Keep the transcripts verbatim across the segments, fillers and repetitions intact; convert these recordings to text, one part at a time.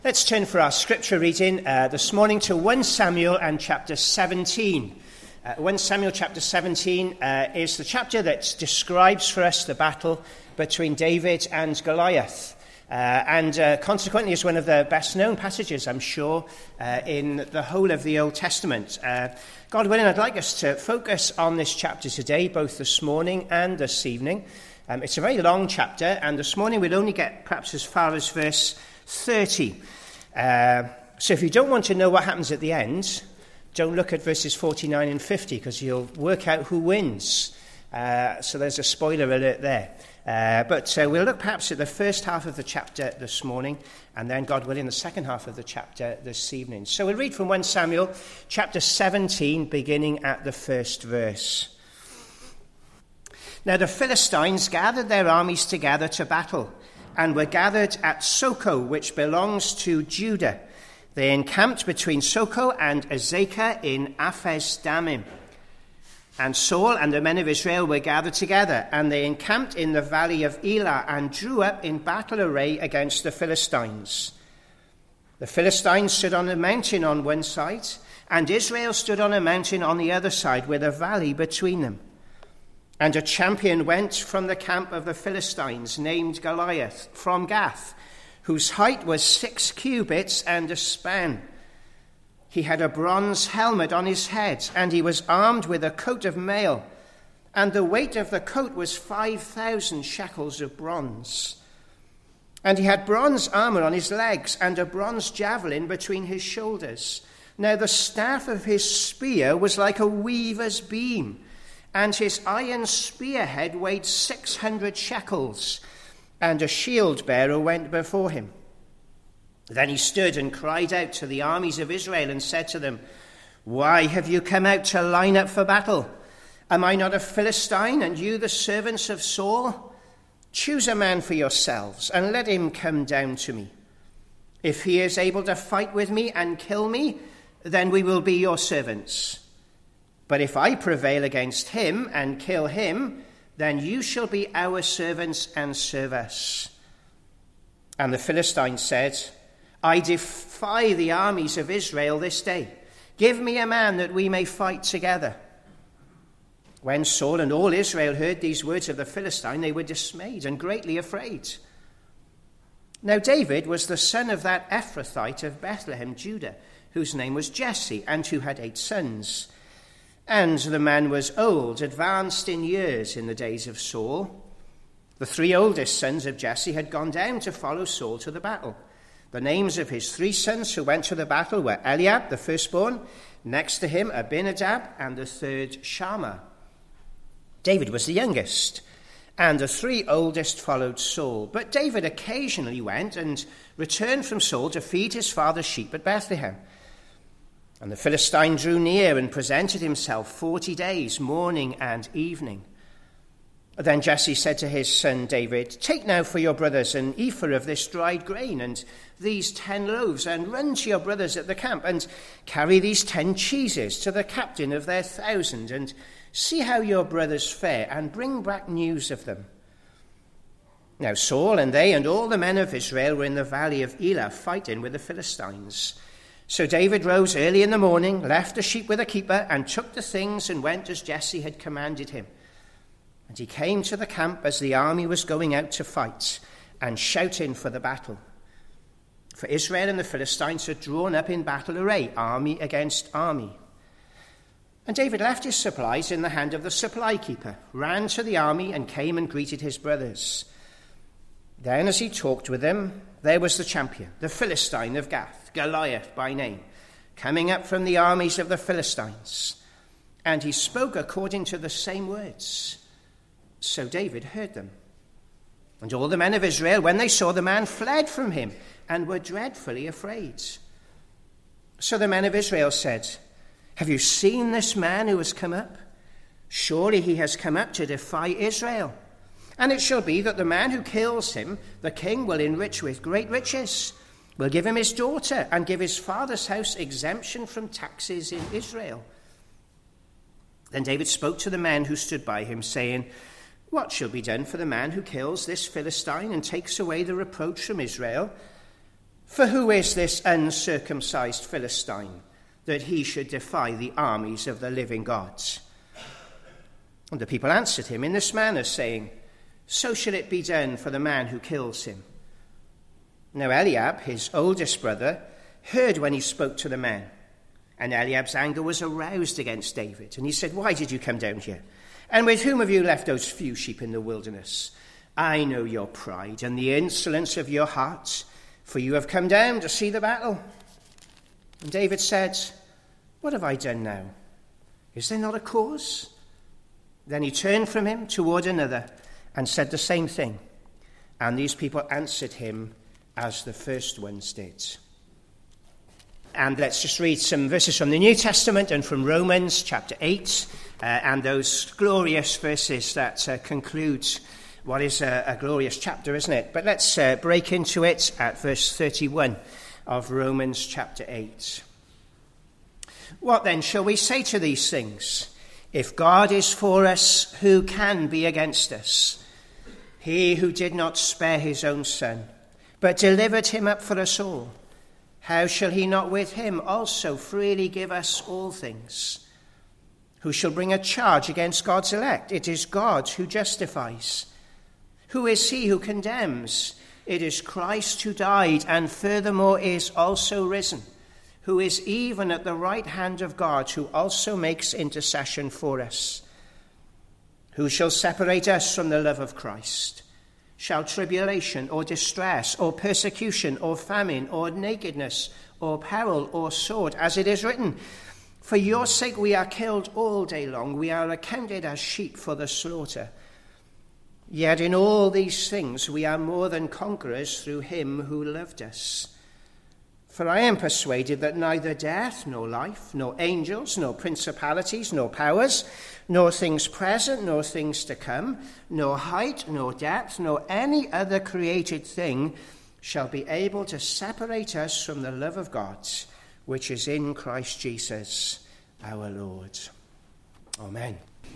Let's turn for our scripture reading uh, this morning to First Samuel and chapter seventeen. Uh, First Samuel chapter seventeen uh, is the chapter that describes for us the battle between David and Goliath. Uh, and uh, consequently is one of the best known passages, I'm sure, uh, in the whole of the Old Testament. Uh, God willing, I'd like us to focus on this chapter today, both this morning and this evening. Um, it's a very long chapter, and this morning we'll only get perhaps as far as verse thirty. Uh, so if you don't want to know what happens at the end, don't look at verses forty-nine and fifty, because you'll work out who wins. Uh, so there's a spoiler alert there. Uh, but uh, we'll look perhaps at the first half of the chapter this morning, and then, God willing, the second half of the chapter this evening. So we'll read from First Samuel chapter seventeen, beginning at the first verse. Now the Philistines gathered their armies together to battle, and were gathered at Soko, which belongs to Judah. They encamped between Soko and Azekah in Aphes Dammim. And Saul and the men of Israel were gathered together, and they encamped in the valley of Elah and drew up in battle array against the Philistines. The Philistines stood on a mountain on one side, and Israel stood on a mountain on the other side, with a valley between them. And a champion went from the camp of the Philistines, named Goliath, from Gath, whose height was six cubits and a span. He had a bronze helmet on his head, and he was armed with a coat of mail, and the weight of the coat was five thousand shekels of bronze. And he had bronze armor on his legs, and a bronze javelin between his shoulders. Now the staff of his spear was like a weaver's beam, and his iron spearhead weighed six hundred shekels, and a shield-bearer went before him. Then he stood and cried out to the armies of Israel and said to them, "Why have you come out to line up for battle? Am I not a Philistine, and you the servants of Saul? Choose a man for yourselves, and let him come down to me. If he is able to fight with me and kill me, then we will be your servants. But if I prevail against him and kill him, then you shall be our servants and serve us." And the Philistines said, "I defy the armies of Israel this day. Give me a man that we may fight together." When Saul and all Israel heard these words of the Philistine, they were dismayed and greatly afraid. Now David was the son of that Ephrathite of Bethlehem, Judah, whose name was Jesse, and who had eight sons. And the man was old, advanced in years in the days of Saul. The three oldest sons of Jesse had gone down to follow Saul to the battle. The names of his three sons who went to the battle were Eliab, the firstborn, next to him Abinadab, and the third Shammah. David was the youngest, and the three oldest followed Saul. But David occasionally went and returned from Saul to feed his father's sheep at Bethlehem. And the Philistine drew near and presented himself forty days, morning and evening. Then Jesse said to his son David, "Take now for your brothers an ephah of this dried grain and these ten loaves, and run to your brothers at the camp, and carry these ten cheeses to the captain of their thousand, and see how your brothers fare, and bring back news of them." Now Saul and they and all the men of Israel were in the valley of Elah fighting with the Philistines. So David rose early in the morning, left the sheep with a keeper, and took the things and went as Jesse had commanded him. And he came to the camp as the army was going out to fight, and shouting for the battle. For Israel and the Philistines had drawn up in battle array, army against army. And David left his supplies in the hand of the supply keeper, ran to the army, and came and greeted his brothers. Then as he talked with them, there was the champion, the Philistine of Gath, Goliath by name, coming up from the armies of the Philistines. And he spoke according to the same words. So David heard them. And all the men of Israel, when they saw the man, fled from him and were dreadfully afraid. So the men of Israel said, "Have you seen this man who has come up? Surely he has come up to defy Israel. And it shall be that the man who kills him, the king will enrich with great riches, will give him his daughter, and give his father's house exemption from taxes in Israel." Then David spoke to the men who stood by him, saying, "What shall be done for the man who kills this Philistine and takes away the reproach from Israel? For who is this uncircumcised Philistine, that he should defy the armies of the living God? And the people answered him in this manner, saying, So shall it be done for the man who kills him. Now Eliab, his oldest brother, heard when he spoke to the men. And Eliab's anger was aroused against David. And he said, Why did you come down here? And with whom have you left those few sheep in the wilderness? I know your pride and the insolence of your heart, for you have come down to see the battle. And David said, What have I done now? Is there not a cause? Then he turned from him toward another and said the same thing. And these people answered him as the first ones did. And let's just read some verses from the New Testament and from Romans chapter eight, uh, and those glorious verses that uh, conclude what is a, a glorious chapter, isn't it? But let's uh, break into it at verse thirty-one of Romans chapter eight. What then shall we say to these things? If God is for us, who can be against us? He who did not spare his own son, but delivered him up for us all, how shall he not with him also freely give us all things? Who shall bring a charge against God's elect? It is God who justifies. Who is he who condemns? It is Christ who died and furthermore is also risen, who is even at the right hand of God, who also makes intercession for us. Who shall separate us from the love of Christ? Shall tribulation or distress or persecution or famine or nakedness or peril or sword, as it is written, For your sake we are killed all day long, we are accounted as sheep for the slaughter. Yet in all these things we are more than conquerors through him who loved us. For I am persuaded that neither death, nor life, nor angels, nor principalities, nor powers, nor things present, nor things to come, nor height, nor depth, nor any other created thing shall be able to separate us from the love of God, which is in Christ Jesus our Lord. Amen.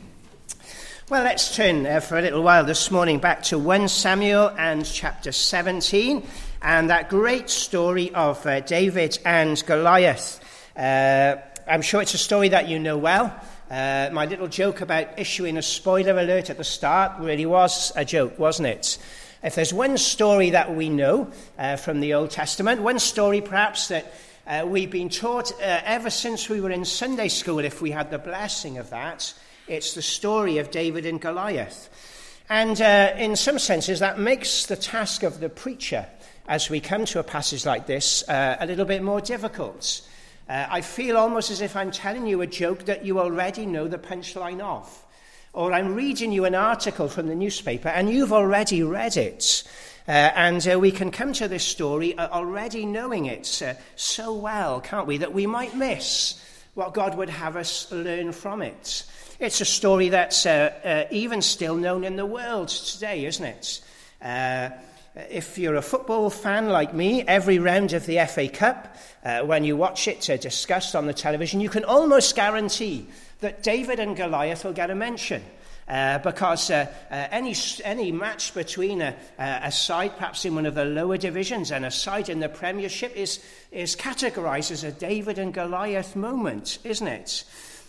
Well, let's turn uh, for a little while this morning back to First Samuel and chapter seventeen, and that great story of uh, David and Goliath. Uh, I'm sure it's a story that you know well. Uh, my little joke about issuing a spoiler alert at the start really was a joke, wasn't it? If there's one story that we know uh, from the Old Testament, one story perhaps that uh, we've been taught uh, ever since we were in Sunday school, if we had the blessing of that, it's the story of David and Goliath. And uh, in some senses, that makes the task of the preacher, as we come to a passage like this, uh, a little bit more difficult. Uh, I feel almost as if I'm telling you a joke that you already know the punchline of. Or I'm reading you an article from the newspaper and you've already read it. Uh, and uh, we can come to this story uh, already knowing it uh, so well, can't we, that we might miss what God would have us learn from it. It's a story that's uh, uh, even still known in the world today, isn't it? Uh, if you're a football fan like me, every round of the F A Cup, uh, when you watch it uh, discussed on the television, you can almost guarantee that David and Goliath will get a mention. Uh, because uh, uh, any any match between a, a side perhaps in one of the lower divisions and a side in the Premiership is, is categorised as a David and Goliath moment, isn't it?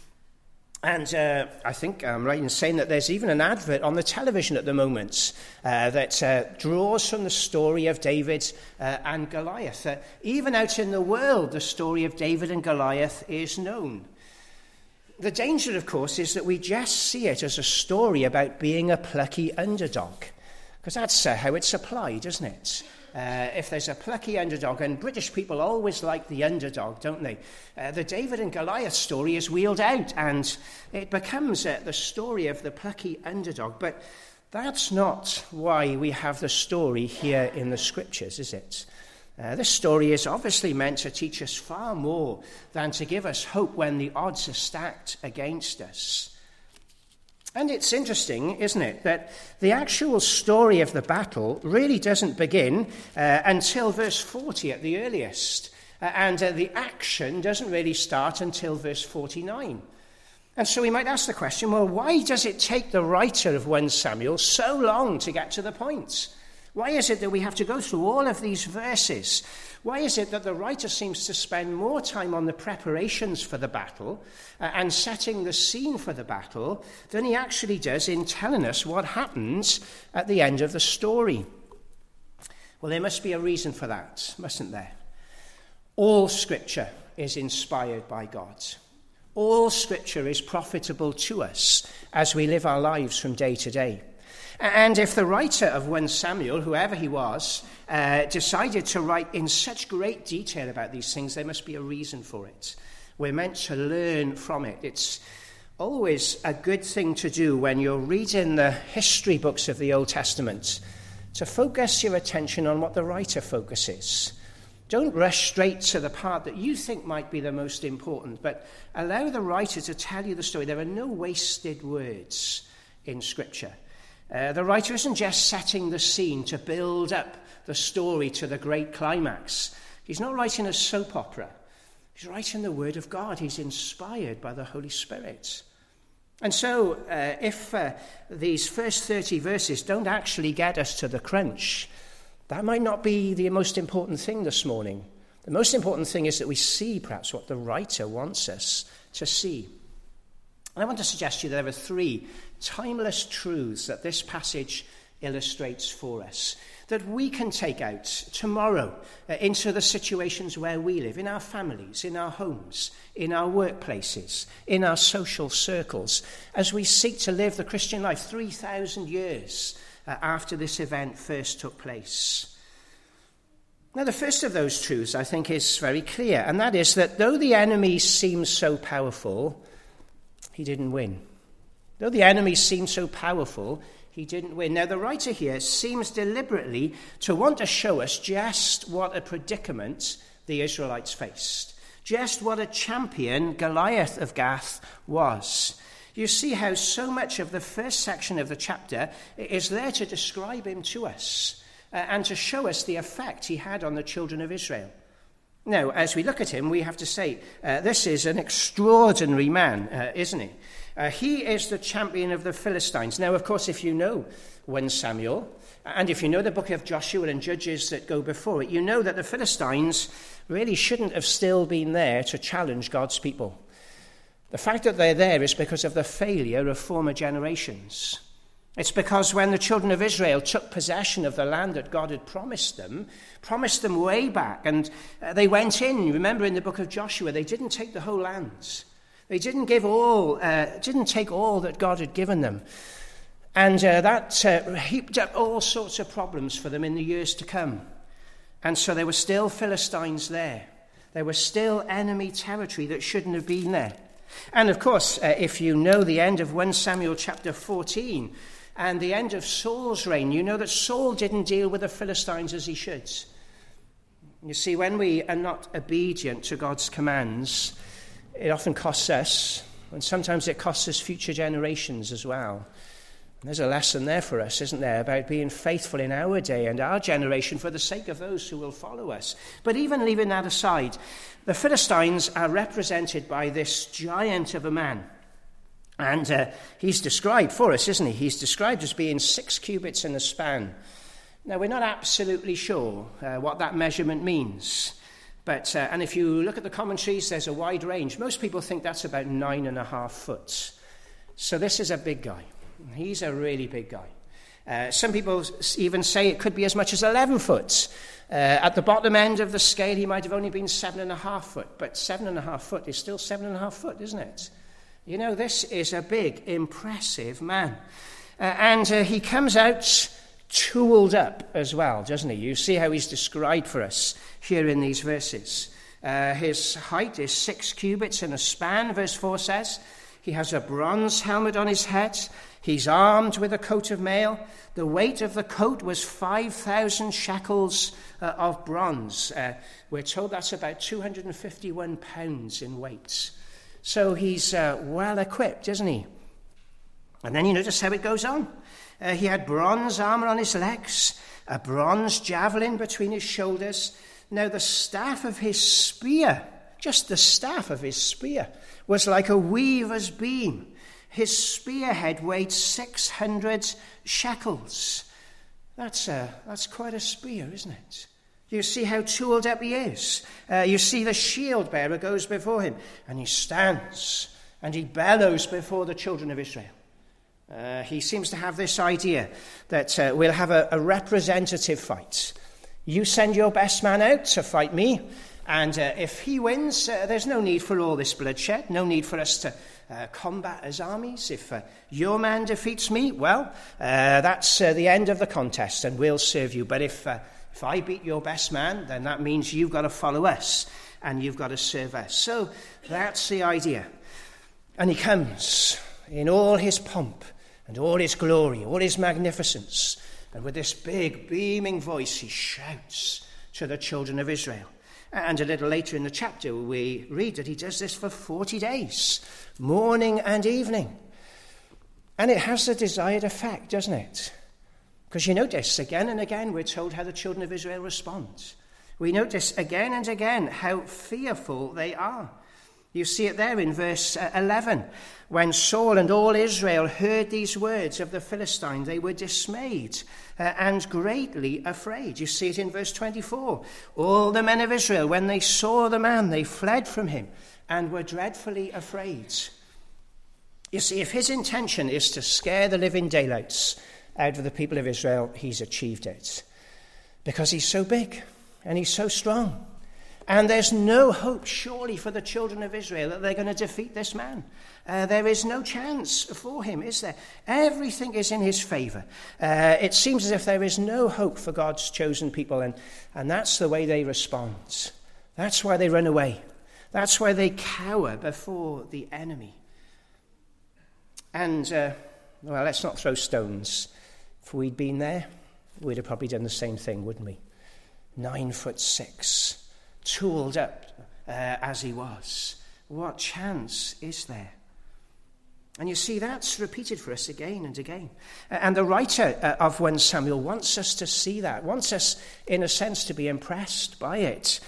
And uh, I think I'm right in saying that there's even an advert on the television at the moment uh, that uh, draws from the story of David uh, and Goliath. Uh, even out in the world, the story of David and Goliath is known. The danger, of course, is that we just see it as a story about being a plucky underdog, because that's uh, how it's applied, isn't it? Uh, if there's a plucky underdog, and British people always like the underdog, don't they? Uh, the David and Goliath story is wheeled out, and it becomes uh, the story of the plucky underdog. But that's not why we have the story here in the Scriptures, is it? Uh, this story is obviously meant to teach us far more than to give us hope when the odds are stacked against us. And it's interesting, isn't it, that the actual story of the battle really doesn't begin uh, until verse forty at the earliest. Uh, and uh, the action doesn't really start until verse forty-nine. And so we might ask the question, well, why does it take the writer of First Samuel so long to get to the point? Why is it that we have to go through all of these verses? Why is it that the writer seems to spend more time on the preparations for the battle uh, and setting the scene for the battle than he actually does in telling us what happens at the end of the story? Well, there must be a reason for that, mustn't there? All Scripture is inspired by God. All Scripture is profitable to us as we live our lives from day to day. And if the writer of First Samuel, whoever he was, uh, decided to write in such great detail about these things, there must be a reason for it. We're meant to learn from it. It's always a good thing to do when you're reading the history books of the Old Testament, to focus your attention on what the writer focuses. Don't rush straight to the part that you think might be the most important, but allow the writer to tell you the story. There are no wasted words in Scripture. Uh, the writer isn't just setting the scene to build up the story to the great climax. He's not writing a soap opera. He's writing the Word of God. He's inspired by the Holy Spirit. And so, uh, if uh, these first thirty verses don't actually get us to the crunch, that might not be the most important thing this morning. The most important thing is that we see perhaps what the writer wants us to see. And I want to suggest to you that there are three timeless truths that this passage illustrates for us, that we can take out tomorrow uh, into the situations where we live, in our families, in our homes, in our workplaces, in our social circles, as we seek to live the Christian life three thousand years uh, after this event first took place. Now, the first of those truths, I think, is very clear, and that is that though the enemy seems so powerful, he didn't win. Though the enemy seemed so powerful, he didn't win. Now, the writer here seems deliberately to want to show us just what a predicament the Israelites faced, just what a champion Goliath of Gath was. You see how so much of the first section of the chapter is there to describe him to us uh, and to show us the effect he had on the children of Israel. Now, as we look at him, we have to say, uh, this is an extraordinary man, uh, isn't he? Uh, he is the champion of the Philistines. Now, of course, if you know First Samuel, and if you know the book of Joshua and Judges that go before it, you know that the Philistines really shouldn't have still been there to challenge God's people. The fact that they're there is because of the failure of former generations. It's because when the children of Israel took possession of the land that God had promised them, promised them way back, and uh, they went in, remember in the book of Joshua, they didn't take the whole land. They didn't give all, uh, didn't take all that God had given them. And uh, that uh, heaped up all sorts of problems for them in the years to come. And so there were still Philistines there. There was still enemy territory that shouldn't have been there. And of course, uh, if you know the end of First Samuel chapter fourteen and the end of Saul's reign, you know that Saul didn't deal with the Philistines as he should. You see, when we are not obedient to God's commands, it often costs us, and sometimes it costs us future generations as well. And there's a lesson there for us, isn't there, about being faithful in our day and our generation for the sake of those who will follow us. But even leaving that aside, the Philistines are represented by this giant of a man. And uh, he's described for us, isn't he? He's described as being six cubits in a span. Now, we're not absolutely sure uh, what that measurement means. But, uh, and if you look at the commentaries, there's a wide range. Most people think that's about nine and a half foot. So this is a big guy. He's a really big guy. Uh, some people even say it could be as much as eleven foot. Uh, at the bottom end of the scale, he might have only been seven and a half foot. But seven and a half foot is still seven and a half foot, isn't it? You know, this is a big, impressive man. Uh, and uh, he comes out tooled up as well, doesn't he? You see how he's described for us here in these verses. Uh, his height is six cubits in a span, verse four says. He has a bronze helmet on his head. He's armed with a coat of mail. The weight of the coat was five thousand shekels uh, of bronze. Uh, we're told that's about two hundred fifty-one pounds in weight. So he's uh, well equipped, isn't he? And then you notice how it goes on. Uh, he had bronze armor on his legs, a bronze javelin between his shoulders. Now the staff of his spear, just the staff of his spear, was like a weaver's beam. His spearhead weighed six hundred shekels. That's, a, that's quite a spear, isn't it? You see how tooled up he is. Uh, you see the shield bearer goes before him, and he stands, and he bellows before the children of Israel. Uh, he seems to have this idea that uh, we'll have a, a representative fight. You send your best man out to fight me, and uh, if he wins, uh, there's no need for all this bloodshed, no need for us to uh, combat as armies. If uh, your man defeats me, well, uh, that's uh, the end of the contest, and we'll serve you. But if uh, if I beat your best man, then that means you've got to follow us, and you've got to serve us. So that's the idea. And he comes in all his pomp and all his glory, all his magnificence. And with this big, beaming voice, he shouts to the children of Israel. And a little later in the chapter, we read that he does this for forty days, morning and evening. And it has the desired effect, doesn't it? Because you notice, again and again, we're told how the children of Israel respond. We notice again and again how fearful they are. You see it there in verse eleven. When Saul and all Israel heard these words of the Philistine, they were dismayed uh, and greatly afraid. You see it in verse twenty-four. All the men of Israel, when they saw the man, they fled from him and were dreadfully afraid. You see, if his intention is to scare the living daylights out of the people of Israel, he's achieved it. Because he's so big and he's so strong. And there's no hope, surely, for the children of Israel that they're going to defeat this man. Uh, there is no chance for him, is there? Everything is in his favor. Uh, it seems as if there is no hope for God's chosen people, and, and that's the way they respond. That's why they run away. That's why they cower before the enemy. And, uh, well, let's not throw stones. If we'd been there, we'd have probably done the same thing, wouldn't we? Nine foot six. Tooled up uh, as he was. What chance is there? And you see, that's repeated for us again and again. And the writer uh, of First Samuel wants us to see that, wants us, in a sense, to be impressed by it.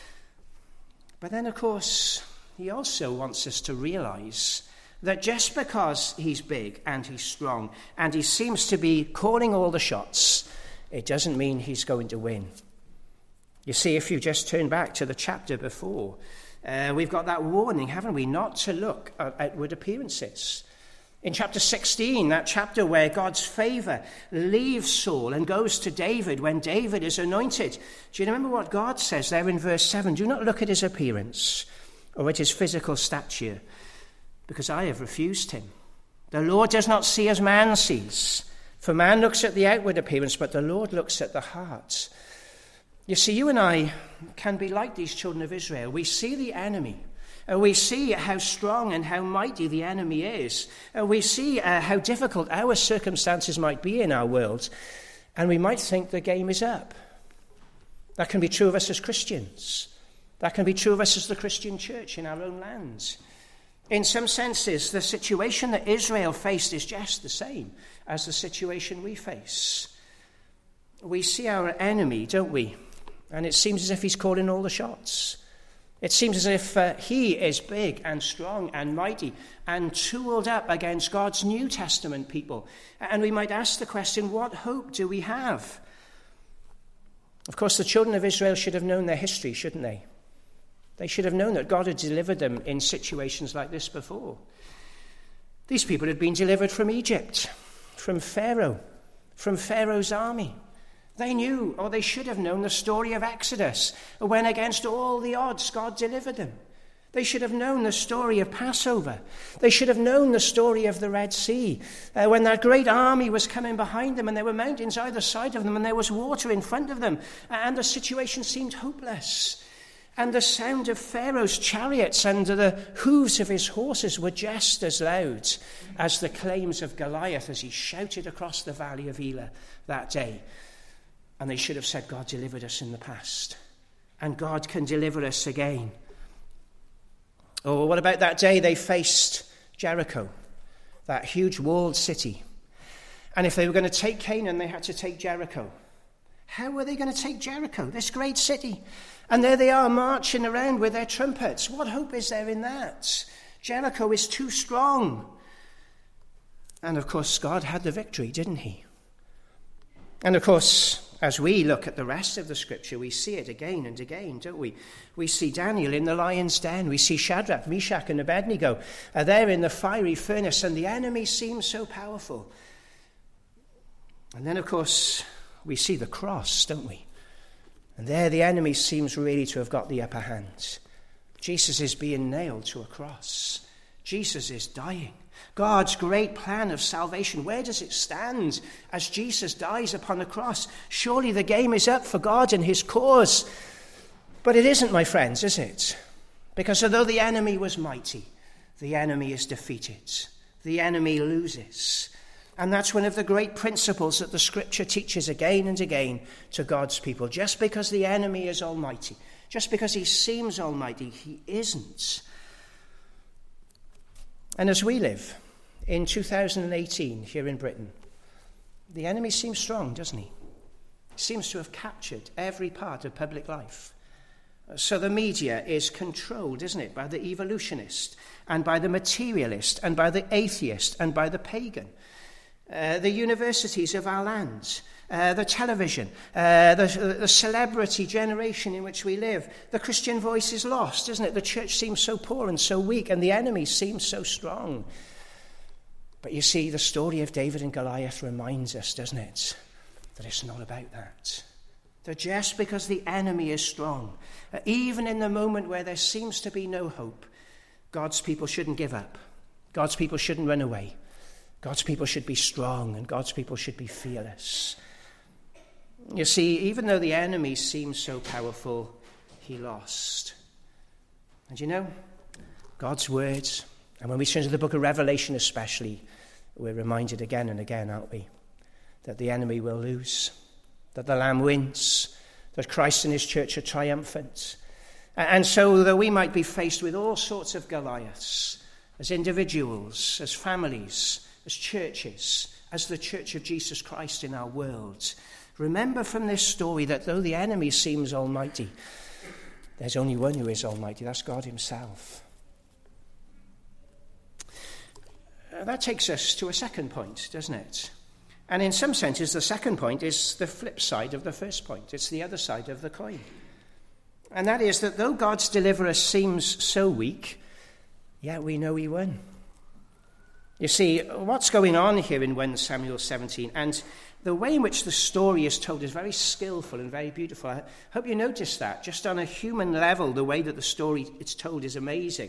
But then, of course, he also wants us to realize that just because he's big and he's strong and he seems to be calling all the shots, it doesn't mean he's going to win. You see, if you just turn back to the chapter before, uh, we've got that warning, haven't we, not to look at outward appearances. In chapter sixteen, that chapter where God's favor leaves Saul and goes to David when David is anointed, do you remember what God says there in verse seven? Do not look at his appearance or at his physical stature, because I have refused him. The Lord does not see as man sees, for man looks at the outward appearance, but the Lord looks at the heart. You see, you and I can be like these children of Israel. We see the enemy. Uh, we see how strong and how mighty the enemy is. Uh, we see uh, how difficult our circumstances might be in our world. And we might think the game is up. That can be true of us as Christians. That can be true of us as the Christian church in our own lands. In some senses, the situation that Israel faced is just the same as the situation we face. We see our enemy, don't we? And it seems as if he's calling all the shots. It seems as if uh, he is big and strong and mighty and tooled up against God's New Testament people. And we might ask the question, what hope do we have? Of course, the children of Israel should have known their history, shouldn't they? They should have known that God had delivered them in situations like this before. These people had been delivered from Egypt, from Pharaoh, from Pharaoh's army. They knew, or they should have known, the story of Exodus, when against all the odds God delivered them. They should have known the story of Passover. They should have known the story of the Red Sea, uh, when that great army was coming behind them and there were mountains either side of them and there was water in front of them and the situation seemed hopeless. And the sound of Pharaoh's chariots and the hooves of his horses were just as loud as the claims of Goliath as he shouted across the valley of Elah that day. And they should have said, God delivered us in the past, and God can deliver us again. Or what about that day they faced Jericho, that huge walled city? And if they were going to take Canaan, they had to take Jericho. How were they going to take Jericho, this great city? And there they are marching around with their trumpets. What hope is there in that? Jericho is too strong. And of course, God had the victory, didn't he? And of course, as we look at the rest of the scripture, we see it again and again, don't we? We see Daniel in the lion's den. We see Shadrach, Meshach, and Abednego are there in the fiery furnace, and the enemy seems so powerful. And then, of course, we see the cross, don't we? And there the enemy seems really to have got the upper hand. Jesus is being nailed to a cross. Jesus is dying. God's great plan of salvation, where does it stand as Jesus dies upon the cross? Surely the game is up for God and his cause. But it isn't, my friends, is it? Because although the enemy was mighty, the enemy is defeated. The enemy loses. And that's one of the great principles that the scripture teaches again and again to God's people. Just because the enemy is almighty, just because he seems almighty, he isn't. And as we live in two thousand eighteen here in Britain, the enemy seems strong, doesn't he? He seems to have captured every part of public life. So the media is controlled, isn't it, by the evolutionist and by the materialist and by the atheist and by the pagan. Uh, the universities of our lands, uh, the television, uh, the, the celebrity generation in which we live. The Christian voice is lost, isn't it? The church seems so poor and so weak, and the enemy seems so strong. But you see, the story of David and Goliath reminds us, doesn't it, that it's not about that. That just because the enemy is strong, uh, even in the moment where there seems to be no hope, God's people shouldn't give up. God's people shouldn't run away. God's people should be strong, and God's people should be fearless. You see, even though the enemy seems so powerful, he lost. And you know, God's words, and when we turn to the book of Revelation especially, we're reminded again and again, aren't we, that the enemy will lose, that the Lamb wins, that Christ and his church are triumphant. And so, though we might be faced with all sorts of Goliaths, as individuals, as families, as churches, as the Church of Jesus Christ in our world, remember from this story that though the enemy seems almighty, there's only one who is almighty, that's God himself. Uh, that takes us to a second point, doesn't it? And in some senses, the second point is the flip side of the first point. It's the other side of the coin. And that is that though God's deliverer seems so weak, yet we know he won. You see, what's going on here in First Samuel seventeen, and the way in which the story is told is very skillful and very beautiful. I hope you notice that. Just on a human level, the way that the story is told is amazing.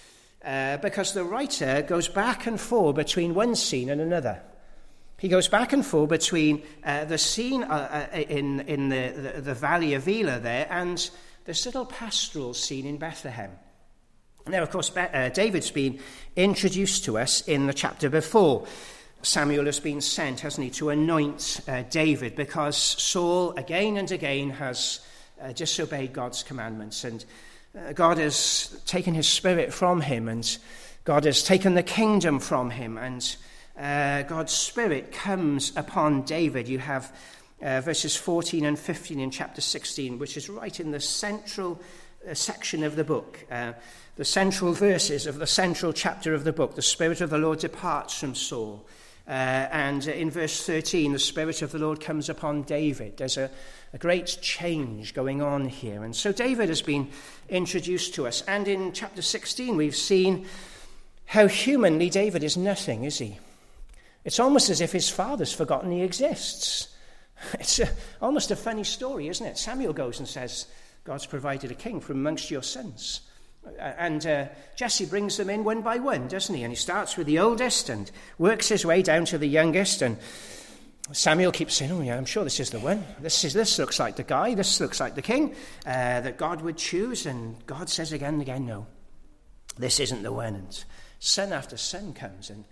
Uh, because the writer goes back and forth between one scene and another. He goes back and forth between uh, the scene uh, uh, in, in the, the, the valley of Elah there and this little pastoral scene in Bethlehem. Now, of course, uh, David's been introduced to us in the chapter before. Samuel has been sent, hasn't he, to anoint uh, David because Saul again and again has uh, disobeyed God's commandments, and uh, God has taken his spirit from him, and God has taken the kingdom from him, and uh, God's spirit comes upon David. You have uh, verses fourteen and fifteen in chapter sixteen, which is right in the central uh, section of the book. Uh, The central verses of the central chapter of the book. The Spirit of the Lord departs from Saul. Uh, and in verse thirteen, the Spirit of the Lord comes upon David. There's a, a great change going on here. And so David has been introduced to us. And in chapter sixteen, we've seen how humanly David is nothing, is he? It's almost as if his father's forgotten he exists. It's a, almost a funny story, isn't it? Samuel goes and says, God's provided a king from amongst your sons. And uh, Jesse brings them in one by one, doesn't he? And he starts with the oldest and works his way down to the youngest. And Samuel keeps saying, oh yeah, I'm sure this is the one. This is this looks like the guy. This looks like the king uh, that God would choose. And God says again and again, no, this isn't the one. And son after son comes. And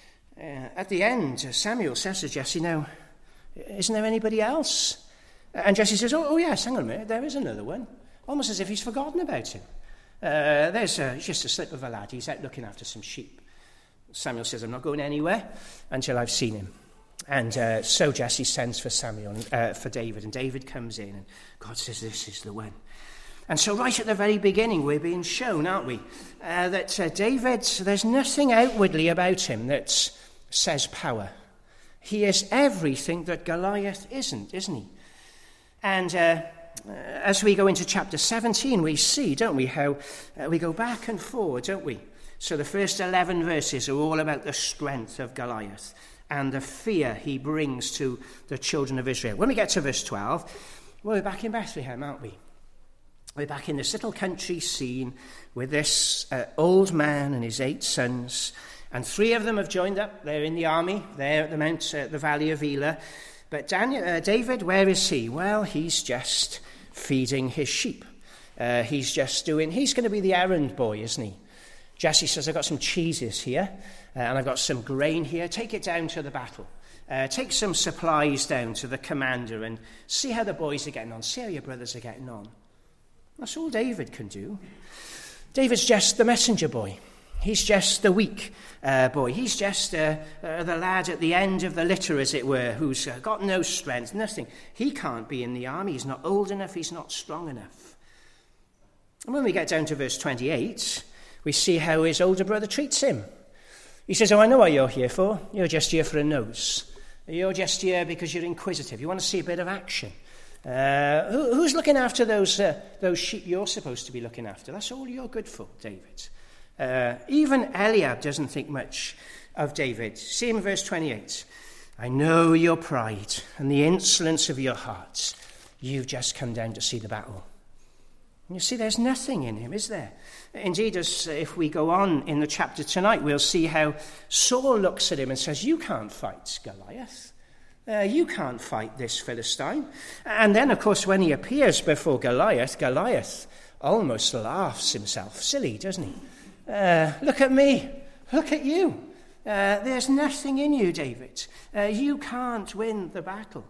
uh, at the end, Samuel says to Jesse, now, isn't there anybody else? And Jesse says, oh, oh yes, hang on a minute, there is another one. Almost as if he's forgotten about him. Uh, there's a, just a slip of a lad. He's out looking after some sheep. Samuel says, I'm not going anywhere until I've seen him. And uh, so Jesse sends for Samuel, uh, for David. And David comes in and God says, this is the one. And so right at the very beginning, we're being shown, aren't we, uh, that uh, David, there's nothing outwardly about him that says power. He is everything that Goliath isn't, isn't he? And uh, as we go into chapter seventeen, we see, don't we, how uh, we go back and forward, don't we? So the first eleven verses are all about the strength of Goliath and the fear he brings to the children of Israel. When we get to verse twelve, well, we're back in Bethlehem, aren't we? We're back in this little country scene with this uh, old man and his eight sons. And three of them have joined up. They're in the army. They're at the Mount, uh, the Valley of Elah. But Daniel, uh, David, where is he? Well, he's just feeding his sheep. Uh, he's just doing, he's going to be the errand boy, isn't he? Jesse says, I've got some cheeses here, uh, and I've got some grain here. Take it down to the battle. Uh, take some supplies down to the commander and see how the boys are getting on. See how your brothers are getting on. That's all David can do. David's just the messenger boy. He's just the weak uh, boy. He's just uh, uh, the lad at the end of the litter, as it were, who's uh, got no strength, nothing. He can't be in the army. He's not old enough. He's not strong enough. And when we get down to verse twenty-eight, we see how his older brother treats him. He says, oh, I know what you're here for. You're just here for a nose. You're just here because you're inquisitive. You want to see a bit of action. Uh, who, who's looking after those, uh, those sheep you're supposed to be looking after? That's all you're good for, David. Uh, even Eliab doesn't think much of David. See him in verse twenty-eight. I know your pride and the insolence of your hearts. You've just come down to see the battle. And you see, there's nothing in him, is there? Indeed, as if we go on in the chapter tonight, we'll see how Saul looks at him and says, you can't fight Goliath. Uh, you can't fight this Philistine. And then, of course, when he appears before Goliath, Goliath almost laughs himself silly, doesn't he? Uh, look at me. Look at you. Uh, there's nothing in you, David. Uh, you can't win the battle.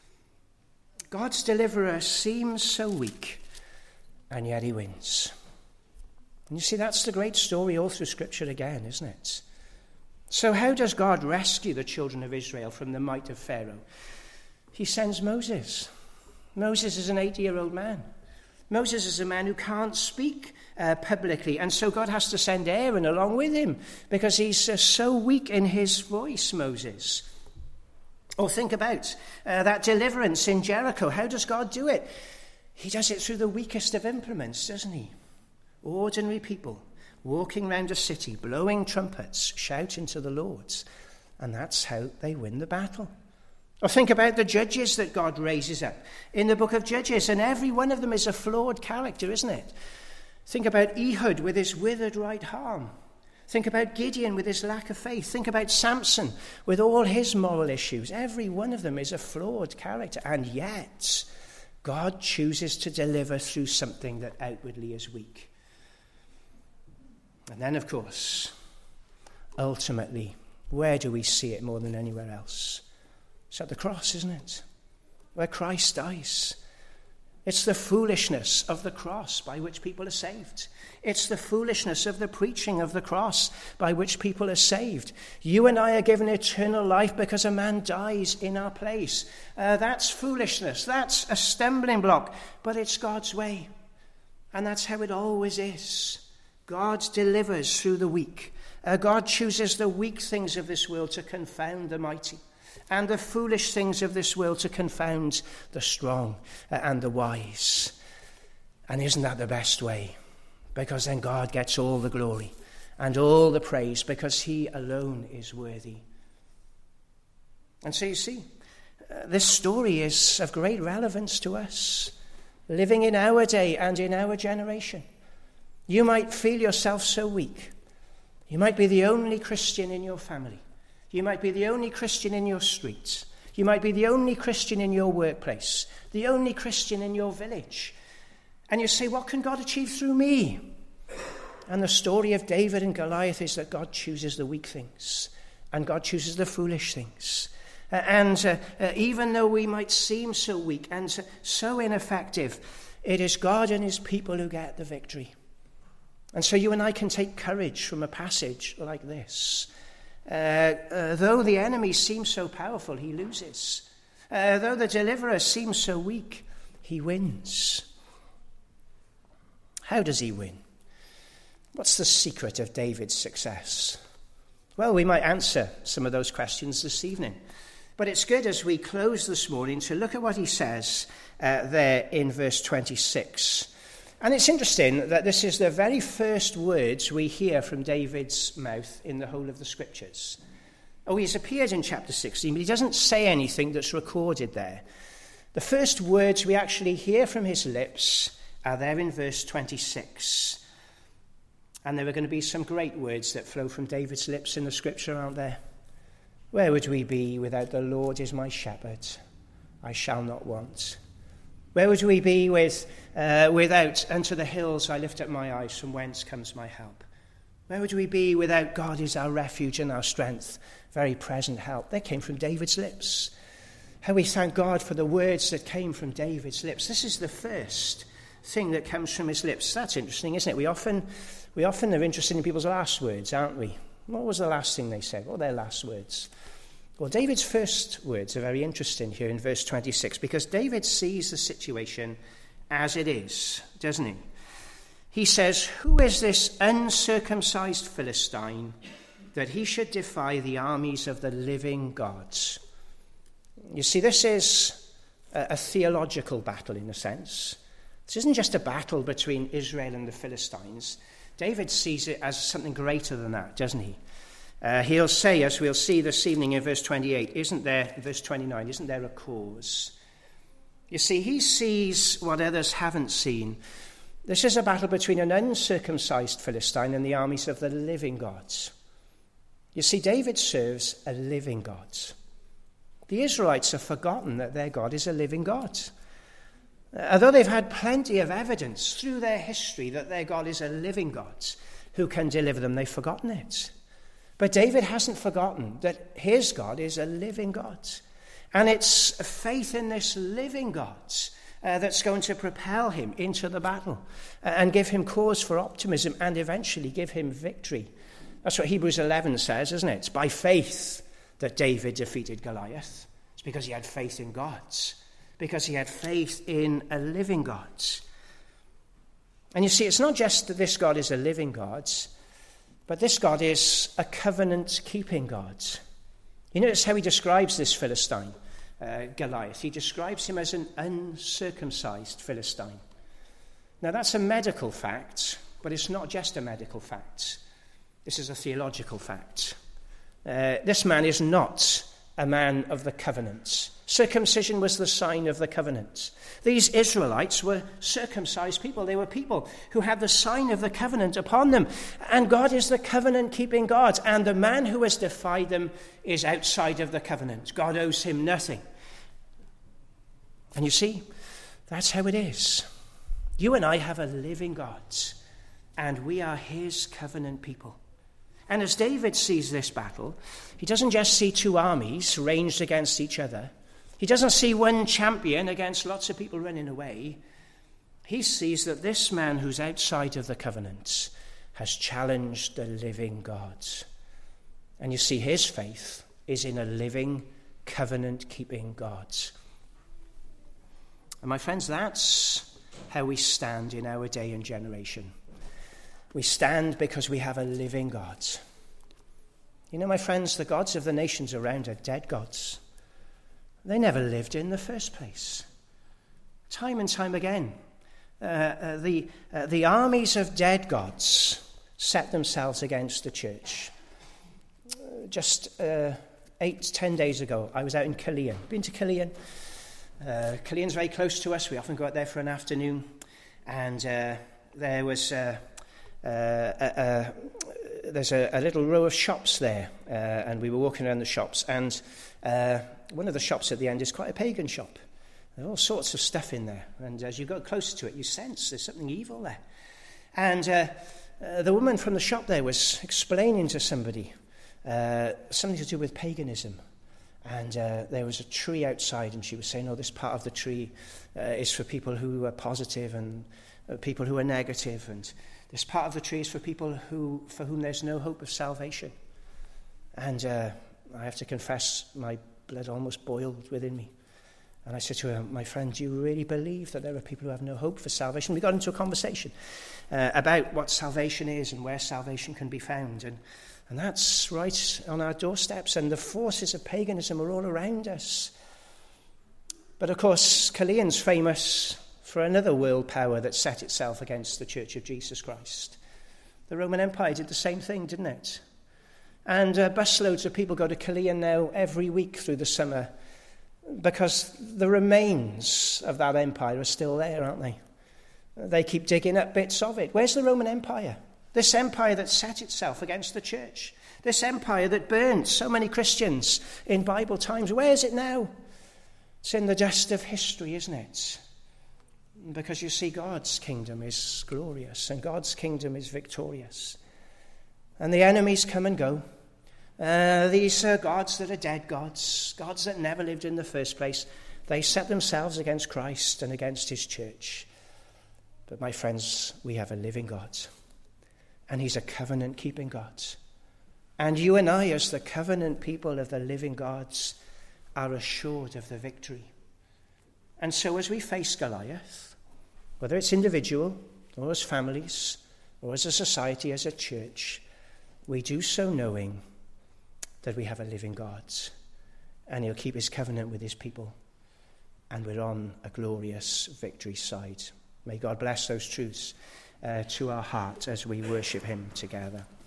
God's deliverer seems so weak, and yet he wins. And you see, that's the great story all through Scripture again, isn't it? So how does God rescue the children of Israel from the might of Pharaoh? He sends Moses. Moses is an eighty-year-old man. Moses is a man who can't speak uh, publicly, and so God has to send Aaron along with him because he's uh, so weak in his voice, Moses. Or think about uh, that deliverance in Jericho. How does God do it? He does it through the weakest of implements, doesn't he? Ordinary people walking around a city, blowing trumpets, shouting to the Lord. And that's how they win the battle. Or think about the judges that God raises up in the book of Judges, and every one of them is a flawed character, isn't it? Think about Ehud with his withered right arm. Think about Gideon with his lack of faith. Think about Samson with all his moral issues. Every one of them is a flawed character, and yet God chooses to deliver through something that outwardly is weak. And then, of course, ultimately, where do we see it more than anywhere else? It's at the cross, isn't it? Where Christ dies. It's the foolishness of the cross by which people are saved. It's the foolishness of the preaching of the cross by which people are saved. You and I are given eternal life because a man dies in our place. Uh, that's foolishness. That's a stumbling block. But it's God's way. And that's how it always is. God delivers through the weak. Uh, God chooses the weak things of this world to confound the mighty, and the foolish things of this world to confound the strong and the wise. And isn't that the best way? Because then God gets all the glory and all the praise, because he alone is worthy. And so you see, uh, this story is of great relevance to us, living in our day and in our generation. You might feel yourself so weak. You might be the only Christian in your family. You might be the only Christian in your streets. You might be the only Christian in your workplace, the only Christian in your village. And you say, what can God achieve through me? And the story of David and Goliath is that God chooses the weak things, and God chooses the foolish things. Uh, and uh, uh, even though we might seem so weak and so, so ineffective, it is God and his people who get the victory. And so you and I can take courage from a passage like this. Uh, uh, though the enemy seems so powerful, he loses. Uh, though the deliverer seems so weak, he wins. How does he win? What's the secret of David's success? Well, we might answer some of those questions this evening. But it's good as we close this morning to look at what he says uh, there in verse twenty-six. And it's interesting that this is the very first words we hear from David's mouth in the whole of the Scriptures. Oh, he's appeared in chapter sixteen, but he doesn't say anything that's recorded there. The first words we actually hear from his lips are there in verse twenty-six. And there are going to be some great words that flow from David's lips in the Scripture, aren't there? Where would we be without the Lord is my shepherd? I shall not want. Where would we be with, uh, without unto the hills I lift up my eyes, from whence comes my help? Where would we be without God is our refuge and our strength, very present help? They came from David's lips. How we thank God for the words that came from David's lips. This is the first thing that comes from his lips. That's interesting, isn't it? We often, we often are interested in people's last words, aren't we? What was the last thing they said? What were their last words? Well, David's first words are very interesting here in verse twenty-six, because David sees the situation as it is, doesn't he? He says, "Who is this uncircumcised Philistine that he should defy the armies of the living gods?" You see, this is a, a theological battle in a sense. This isn't just a battle between Israel and the Philistines. David sees it as something greater than that, doesn't he? Uh, he'll say, as we'll see this evening in verse twenty-eight, isn't there, verse twenty-nine, isn't there a cause? You see, he sees what others haven't seen. This is a battle between an uncircumcised Philistine and the armies of the living gods. You see, David serves a living God. The Israelites have forgotten that their God is a living God. Although they've had plenty of evidence through their history that their God is a living God who can deliver them, they've forgotten it. But David hasn't forgotten that his God is a living God. And it's faith in this living God uh, that's going to propel him into the battle uh, and give him cause for optimism and eventually give him victory. That's what Hebrews eleven says, isn't it? It's by faith that David defeated Goliath. It's because he had faith in God. Because he had faith in a living God. And you see, it's not just that this God is a living God, but this God is a covenant-keeping God. You notice how he describes this Philistine, uh, Goliath. He describes him as an uncircumcised Philistine. Now, that's a medical fact, but it's not just a medical fact. This is a theological fact. Uh, this man is not a man of the covenant. Circumcision was the sign of the covenant. These Israelites were circumcised people. They were people who had the sign of the covenant upon them. And God is the covenant-keeping God. And the man who has defied them is outside of the covenant. God owes him nothing. And you see, that's how it is. You and I have a living God, and we are his covenant people. And as David sees this battle, he doesn't just see two armies ranged against each other. He doesn't see one champion against lots of people running away. He sees that this man who's outside of the covenant has challenged the living God. And you see, his faith is in a living, covenant-keeping God. And my friends, that's how we stand in our day and generation. We stand because we have a living God. You know, my friends, the gods of the nations around are dead gods. They never lived in the first place. Time and time again, uh, uh, the, uh, the armies of dead gods set themselves against the church. Uh, just uh, eight, ten days ago, I was out in Killeen. Been to Killeen? Uh, Killeen's very close to us. We often go out there for an afternoon. And uh, there was... Uh, Uh, uh, uh, there's a, a little row of shops there, uh, and we were walking around the shops, and uh, one of the shops at the end is quite a pagan shop. There's all sorts of stuff in there, and as you go closer to it, you sense there's something evil there. And uh, uh, the woman from the shop there was explaining to somebody uh, something to do with paganism. And uh, there was a tree outside, and she was saying, oh, this part of the tree uh, is for people who are positive and uh, people who are negative, and this part of the tree is for people who, for whom there's no hope of salvation. And uh, I have to confess, my blood almost boiled within me. And I said to her, my friend, do you really believe that there are people who have no hope for salvation? We got into a conversation uh, about what salvation is and where salvation can be found. And And that's right on our doorsteps, and the forces of paganism are all around us. But of course, Culzean's famous for another world power that set itself against the Church of Jesus Christ. The Roman Empire did the same thing, didn't it? And uh, busloads of people go to Culzean now every week through the summer because the remains of that empire are still there, aren't they? They keep digging up bits of it. Where's the Roman Empire? This empire that set itself against the church. This empire that burned so many Christians in Bible times. Where is it now? It's in the dust of history, isn't it? Because you see, God's kingdom is glorious and God's kingdom is victorious. And the enemies come and go. Uh, these are gods that are dead gods, gods that never lived in the first place. They set themselves against Christ and against his church. But my friends, we have a living God. And he's a covenant-keeping God. And you and I, as the covenant people of the living gods, are assured of the victory. And so as we face Goliath, whether it's individual or as families or as a society, as a church, we do so knowing that we have a living God and he'll keep his covenant with his people, and we're on a glorious victory side. May God bless those truths uh, to our heart as we worship him together.